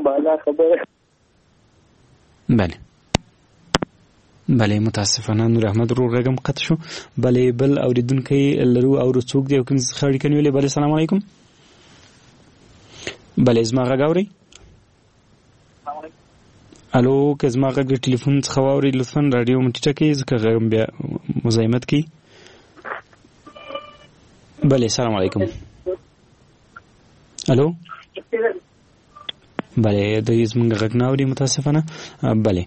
بالا خبره. بله متاسفانه نور احمد رو رقم قطع شو. بله بل اوریدونکي لرو او رڅوک دی کوم خړی کنيولې. بله السلام علیکم. بله زما غاوري. الو که زما غږ ټلیفون څخه واوري لطفا رادیو مټیټه کې ځکه غږ بیا مزاحمت کوي. بله السلام علیکم. الو بله د زمونږ غږ نه اوري متاسفانه. بله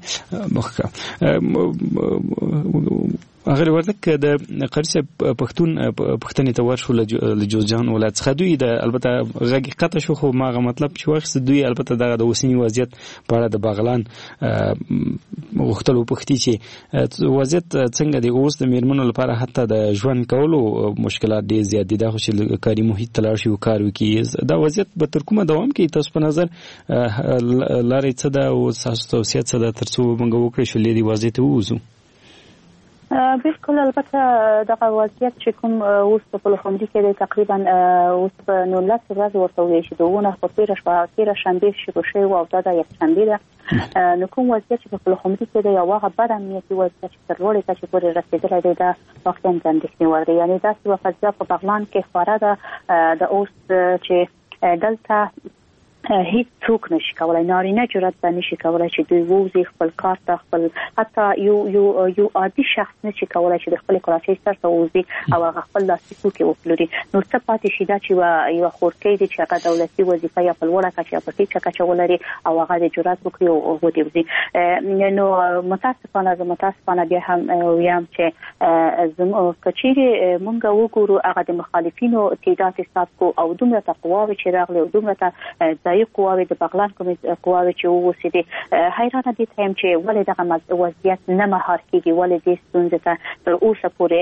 هغه ورته د قاری صاحب پښتنې ته ورشو له جوزجان ولایت څخه. دوی د البته غږ قطع شو خو ماغه مطلب چې واخیست دوی البته د اوسنی وضعیت په اړه د بغلان غوښتلو پوښتنه چې وضعیت څنګه دی اوس د میرمنو لپاره حتی د ژوند کولو مشکلات ډېر زیات دي. دا خو چې کاري محیط تلاړ شي او کار وکړي دا وضعیت به تر کومه دوام کوي؟ تاسو په نظر لارې څه ده او تاسو توصیه څه ده تر څو موږ وکړو چې لري وضعیت ووځو؟ بالکل البته دغه وضعیت چې کوم اوس په پلخمري کې د تقریبا اوس په 19 ورځې ورته ویل شي دونه په تیر شنبه شروع او دا د یک شنبه ده. نو کوم وضعیت چې په پلخمري کې د یو هغه بد امنیتي وضعیت چې تر لوړې کچې پورې رسېدلی دی دا واقعا د اندېښنې وړ دی. یعنې داسې وضعیت په بغلان کې خورا ده د اوس چې دلته هیڅ څوک نشي کولای، نارینه جرأت به نشي کولای چې دوی ووځي خپل کار ته، خپل حتی یو عادي شخص نشي کولای چې د خپل کراچۍ سر ته ووځي او هغه خپل لاسي توکي وپلوري. نو څه پاتې شي دا چې یو خورکۍ دی چې هغه دولتي وظیفه یا په لوړه کچه یا په ټیټه کچه ولري او هغه د جرأت وکړي او ودې. نو متاسفانه بیا هم ویم چې کچېرې مونږ وګورو هغه د مخالفینو تعداد حساب کو او دومره قواوې چې راغلي او دومره قواوې د بغلان کومې قواوې چې ووسېدې حیرانه دي ته چې ولې دغه وضعیت نه مهار کېږي، ولې دې ستونزې ته تر اوسه پورې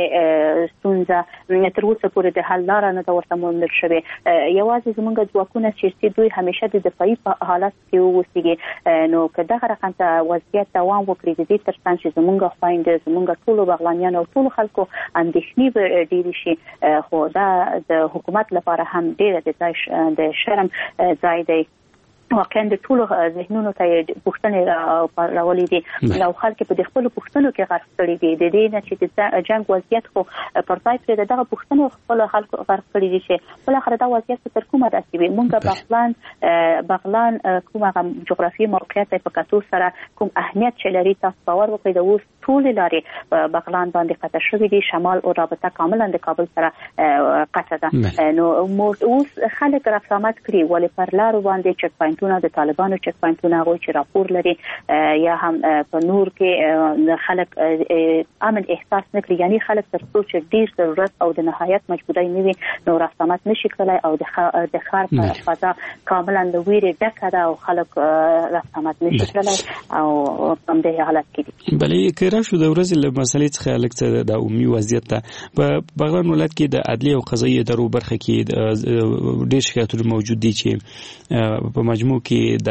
د حل لاره نه ده ورته موندل شوې. یوازې زموږ ځواکونه چې دوی همیشه د دفاعي په حالت کې ووسېږي. نو که دغه رقم ته وضعیت دوام وکړي د دې تر څنګ چې زموږ خویندې زموږ ټولو بغلانیانو او ټولو خلکو اندېښنې به ډېرې شي، خو دا د حکومت لپاره هم ډېره د شرم ځای دی. واقعا د ټولو ذهنونو ته پوښتنې راولې دي او خلک په خپل پوښتنو کې غرق کړي دي. د دې نه چې د جنگ وضعیت خو پر ځای پرې دغه پوښتنو خپل خلکو غرق کړي دي چې بل اخر دا وضعیت تر کومه رسیدي. مونږ بغلان کومه جغرافي موقعیت په کتو سره کوم اهمیت چې لري تاسو باور وکړئ د اوس ټول لارې بغلان باندې قطع شوې دي، شمال او رابطه کاملا د کابل سره قطع ده. نو اوس خلک رافرامت کړي ولې پر لارو باندې چک پاینټ د طالبانو چک پاینټونه هغوی چې راپور لري یا هم په نور کې خلک امن احساس نه کړي. یعنی خلک تر څو چې ډیر ضرورت او د نهایت مجبورۍ نه وي نو راستمات نشي کولای او د ښار په فضا کاملا د ویرې ډکه ده او خلک راستمات نشي کولای او په دې حالت کې دي. بلې که راشو د ورځې له مسلې څخه لږ څه د عمومي وضعیت ته په بغلان ولایت کې د عدلیه او قضایي ادارو برخه کې ډېر شکایتونه موجود دي چې په مجموع کې د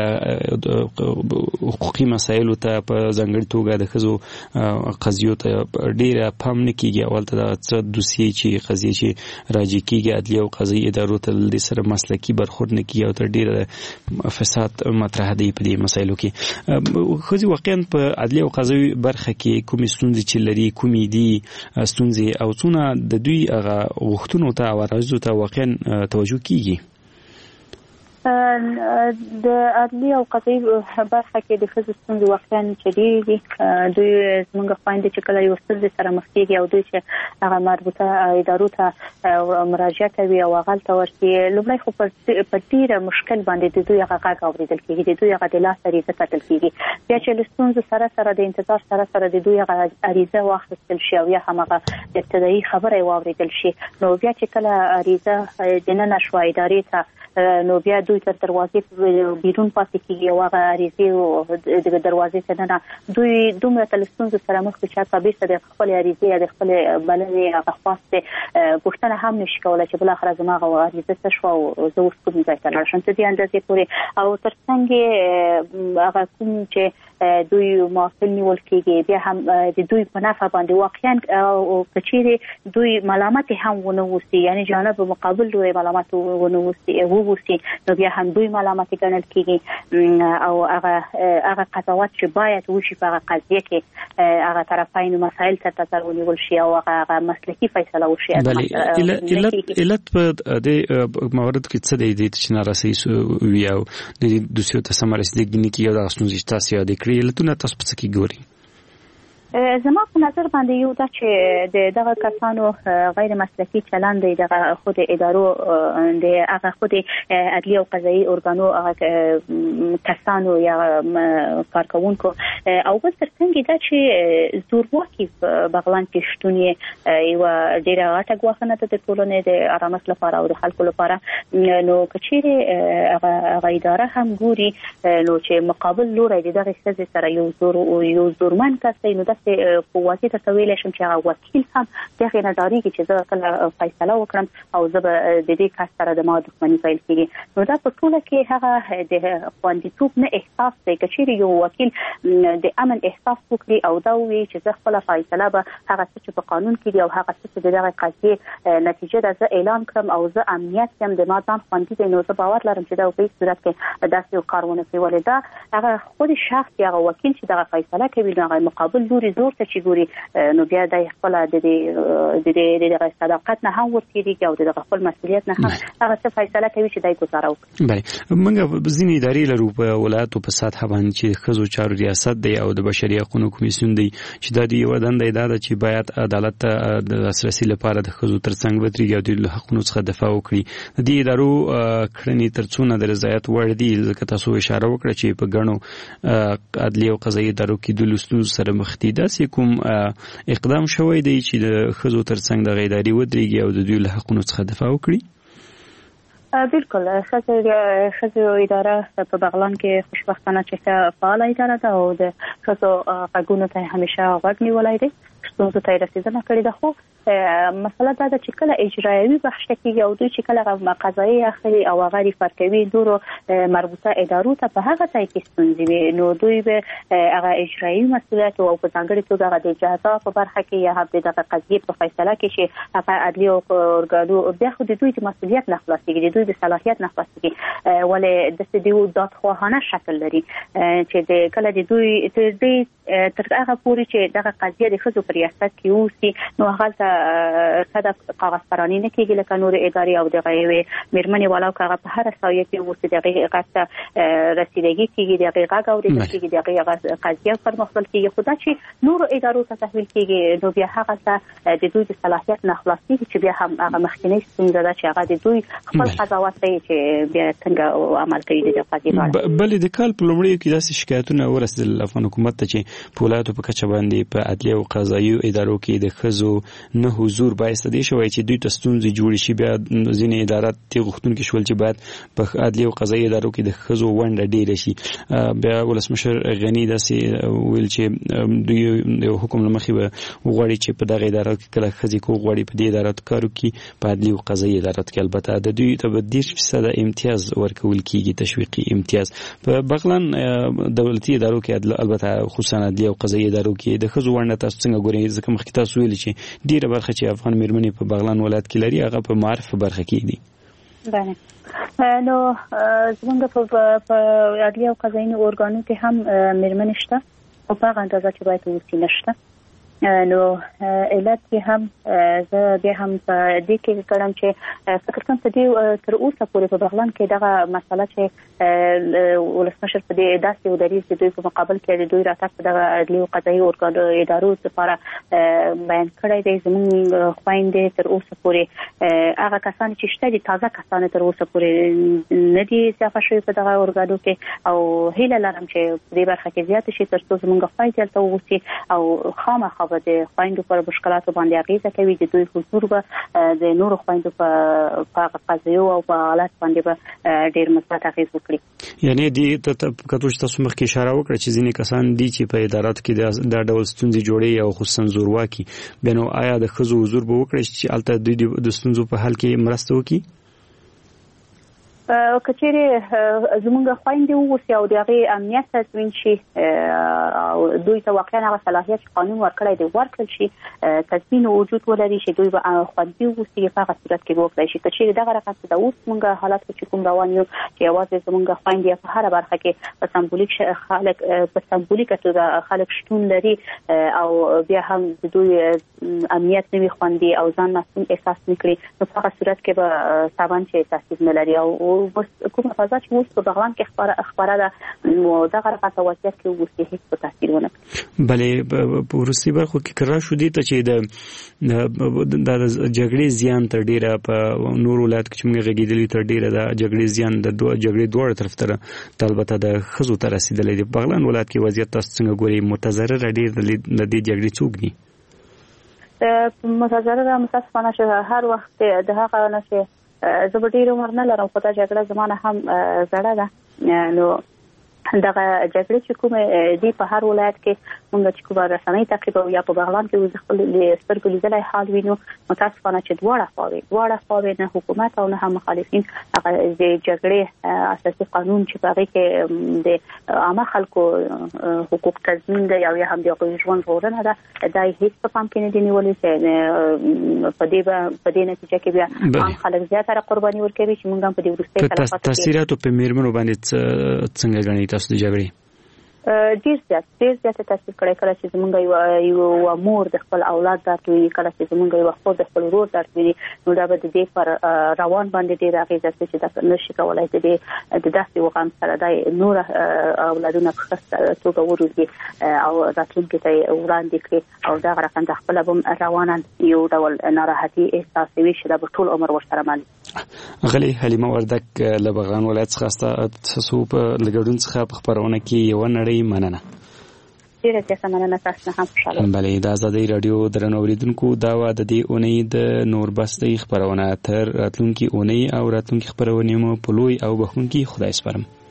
حقوقي مسایلو ته په ځانګړي توګه د ښځو قضیو ته ډېره پام نه کېږي. اولته دا څه دوسیې چې قضیې چې راجع کېږي عدلیه او قضایي ادارو ته د سره مسلکي برخورد نه کېږي او تر ډېره فساد مطرح دی په دې مسایلو کې. ښځې واقعا په عدلیه او قضایي برخه کې کومې ستونزې چې لري، کومې دي ستونزې او څونه د دوی هغه غوښتنو ته او عرایضو ته واقعا توجه کېږي؟ د عدلیه او قضایي برخه کې د ښځو ستونزې واقعا چې ډېرې دي. دوی زموږ خویندې چې کله یو ستونزې سره مخ کېږي او دوی چې هغه مربوطه ادارو ته مراجعه کوي او هغه ته ورشي لومړی خو په ډېره مشکل باندې د دوی هغه غږ اورېدل کېږي، د دوی هغه د لاس عریضه کتل کېږي. بیا چې له ستونزو سره د انتظار سره د دوی هغه عریضه واخیستل شي او یا هم هغه ابتدایي خبره یې واورېدل شي نو بیا چې کله عریضه دننه شوه ادارې ته نو بیا دوی تر دروازې بیرون پاتې کېږي او هغه عریضې د دروازې ته نه دوی دومره له ستونزو سره مخ دي چې حتی بېرته د خپلې عریضې یا د خپلې بلنې هغه خواستې پوښتنه هم نشي کولی چې بالاخره زما هغه عریضه څه شوه او زه اوس کوم ځای ته لاړ شم. تر دې اندازې پورې او تر څنګ هغه کوم چې دوی معافل نیول کېږي بیا هم د دوی په نفع باندې واقعا که چیرې دوی ملامت هم ونه اوسي، یعنی جانب مقابل دوی ملامت ونه اوسي ووسی نو بیا هم دوی ملامت ګڼل کیږي او هغه قضاوت چې باید وشي په هغه قضیه کې هغه طرفین مسائل تر نظر ونیول شي او هغه مسلکي فیصله وشي. علت په دې موارد کې څه دی چې نارسي وي او د دوسیو ته سم رسیدګي نه کیږي او د اسنوز تاسو یاد کړی علتونه تاسو په څه کې ګوري؟ زما په نظر باندې یو دا چې دغه کسانو غیر مسلکي چلند دی دغه خود ادارو د هغه خود عدلی او قضایي ارګانو کسانو یا کارکونکو او بل ترڅنګ دا چې زورواکي په بغلان کې شتون یو ډیره غټه ګواښنه ده د ټولنې د آرامش لپاره او د خلکو لپاره. نو کچېره هغه اداره هم ګوري نو چې مقابل لوري دغه څه سره یو زورمن کس نو په واسطه تویل شم چې هغه وکیل هم دغه نداري چې زه کله فیصله وکړم او زه د دې کس سره د ما دښمني پیل کیږي. نو دا په ټوله کې هغه د خوندیتوب نه احساس دی چې یو وکیل د امن احساس وکړي او دا وایي چې زه خپل فیصله به هغه چې په قانون کې دی او هغه چې دغه قضیه نتیجه ده زه اعلان کړم او زه امنیت هم د ما ځان خوندي دی. نو زه باور لرم چې دا په صورت کې داسې یو کارونه کوي ولې دا هغه خود شخص یا وکیل چې دغه فیصله کوي هغه مقابل لوري زور ته چې ګوري نو بیا د خپل د صداقت نه هم ورتېږي او د خپل مسؤلیت نه هم هغه څه فیصله کوي چې دای ګزاره وکړي. بله موږ ځینې ادارې لرو په ولایتو په سطح باندې چې ښځو چارو ریاست دی او د بشري حقوقو کمیسیون دی چې دا د یو دنده دا ده چې باید عدالت ته د لاسرسي لپاره د ښځو ترڅنګ ودرېږي او د حقوقو څخه دفاع وکړي. د دې ادارو کړنې تر څونه د رضایت وړ دي ځکه تاسو اشاره وکړه چې په ګڼو عدلي او قضایي ادارو کې د لوستلو سره مخ دي. داسې کوم اقدام شوی دی چې د ښځو ترڅنګ د ادارې ودرېږي او د دوی له حقوقو څخه دفاع وکړي؟ بالکل ښځو اداره په بغلان کې خوشبختانه چې فعاله اداره ده او د ښځو غږونو ته همیشه غوږ نیولی دی، ستونزو ته یې رسېدنه کړې ده. خو مسله دا ده چې کله اجرایوي بخش ته کېږي او دوی چې کله قضایي اخلي او هغه ریفر کوي نورو مربوطه ادارو ته په هغه ځای کې ستونزې وي نو دوی به هغه اجرایي مسؤلیت او په ځانګړې توګه هغه د جزا په برخه کې یا هم دغه قضیې په فیصله کې چې هغه عدلي او ارګانو بیا خو د دوی د مسؤلیت نه خلاصېږي، د دوی د صلاحیت نه خلاصېږي، ولې داسې د دادخواهانه شکل لري چې کله د دوی تر هغه پورې چې دغه قضیه د ښځو په ریاست کې اوسي نو هغه صدق کاغذ پرانی نه کېږي لکه نور ادارې او دغه مېرمنې والاو که هغه په هر سایه کې اوسي دغه غږ ته رسیدګي کېږي، دغه غږ اورېدل کېږي، دغه قضیه پرمخ کېږي. خو دا چې نورو ادارو ته تحویل کېږي نو بیا هغه ته د دوی د صلاحیت نه خلاصېږي چې بیا هم هغه مخکینۍ ستونزه ده چې هغه د دوی خپل قضاوت دی چې بیا څنګه عمل کوي د قضیې باندې. بلې د کال په لومړیو کې داسې شکایتونه ورسېدل افغان حکومت ته چې په ولایتو په کچه باندې په عدلي او قضایي ادارو کې د ښځو نه حضور باعث دی شوی چې دوی ته ستونزې جوړې شي. بیا ځینې ادارات تې غوښتونکي شول چې باید په عدلي او قضایي ادارو کې د ښځو ونډه ډېره شي. بیا ولسمشر غني داسې ویل چې دوی د حکم له مخې به وغواړي چې په دغه ادارو کې کله ښځې کو غواړي په دې اداراتو کار وکړي په عدلي او قضایي اداراتو کې البته د دوی ته به 10% امتیاز ورکول کېږي، تشویقي امتیاز. په بغلان دولتي ادارو کې البته خصوصا عدلي او قضایي ادارو کې د ښځو ونډه تاسو څنګه ګورئ؟ ځکه مخکې تاسو ویلي چې ډېره برخه چې افغان مېرمنې په بغلان ولایت کې لري هغه په معارف په برخه کې دي. بله نو زمونږ په عدلي او قضایي ارګانو کې هم مېرمنې شته او په هغه اندازه چې باید اوسي نشته. نو علت کې هم زه بیا هم په دې کې کړم چې فکر کوم چې تر اوسه پورې په بغلان کې دغه مسله چې ولسمشر په دې داسې یو دریځ د دوی په مقابل کې د دوی راتګ په دغه عدلي او قضایي ادارو لپاره بیان کړی دی. زموږ خویندې تر اوسه پورې هغه کسان چې شته دي تازه کسان تر اوسه پورې نه دي اضافه شوي په دغه ارګانو کې او هیله لرم چې په دې برخه کې زیات شي تر څو زموږ خویندې هلته واوسي او خامخا د خویندو پر مشکلاتو باندې اغیزه کوي، د دوی حضور به د نورو خویندو په قضایو او په حالت باندې به ډېر مثبت اغیز وکړي. یعنی دې کتو چې تاسو مخکې اشاره وکړه چې ځینې کسان دي چې په اداراتو کې دا ډول ستونزې جوړي او خصوصا زورواکي، بیا نو آیا د ښځو حضور به وکړي چې هلته دوی د ستونزو په حل کې مرسته وکړي؟ کچېره زمونږ خويندې ووسی او دغه امنیت تضمین شي او دوی ته واقعا هغه صلاحیت قانون ورکړی دی ورکړل شي تضمین وجود ولري چې دوی به خوندي ووسی په هغه صورت کې وکړي شي کچېره دغه رقم ته اوس موږ حالات چې کوم روان یو چې یوازې زمونږ خويندې په هر برخه کې په سمبولیک توګه خلک شتون لري او بیا هم دوی امنیت نوي خوندي او ځان مسؤل احساس نکړي نو په هغه صورت کې به تاوان چې تاسیس نه لري او کومه فضا چې اوس په بغلان کې خبره ده نو دغه رقم وضعیت کې اوس هیڅ په تاثیر ونه بلې په روسي برخو کې کرا شو دي ته چې د جګړې زیان تر ډیره په نور ولایت کې چې موږ غږیدلې تر ډیره د جګړې زیان د جګړې دوه طرف ته البته د خزو ته رسیدلې دی بغلان ولایت کې وضعیت تاسو څنګه ګوري متضرر ډیر د دې جګړې څوک دي متضرر متاسفانه چې هر وخت د هغه نشه زه ډیر عمر نه لرم خو دا جګړه زمانه هم زړه ده نو دغه جګړې چې کومه دی په هر ولایت کې موږ چې کومه رسنۍ تعقیب او یا په بغلان کې وځ خپل سترګو لیدلای حال وینو متاسفانه چې دواړه خواوې نه حکومت او نه هم مخالفین هغه د جګړې اساسي قانون چې هغه کې د عامه خلکو حقوق تضمین دی او یا هم د ژوند ژغورنه ده دا هیڅ په پام کې نه دی نیولې چې په دې نتیجه کې بیا عام خلک زیاتره قرباني ورکوي چې موږ هم په دې وروستي کلافات تاثیرات په میرمنو باندې څنګه غني تاسو د جګړې ډیر زیات تاثیر کړی کله چې زمونږ یو مور د خپل اولاد درتوي کله چې زمونږ یو خپل د خپل ورور درتوي نو دا به د دې پر روان باندې ډیر اغیزه چې دا نشي کولای د داسې وغم سره د نور اولادونو په توګه ورودي او راتلونکي ته وړاندې کړي او دا رقم د خپل روانان یو ډول ناراحتي احساسوي چې د ټول عمر ورسره مل غلي حلیمه وردک لبغان ولایت څخه تاسو په لګډون څخه په خبرونه کې یو نړۍ مننه ډیره څه مننه تاسو هم خوشاله بلې د آزادۍ رادیو درنو اوریدونکو دا و د دې اونۍ د نوربستۍ خبرونه تر راتلونکي اونۍ او راتلونکي خبرونه مو په لوی او بخونکي خدای سپارم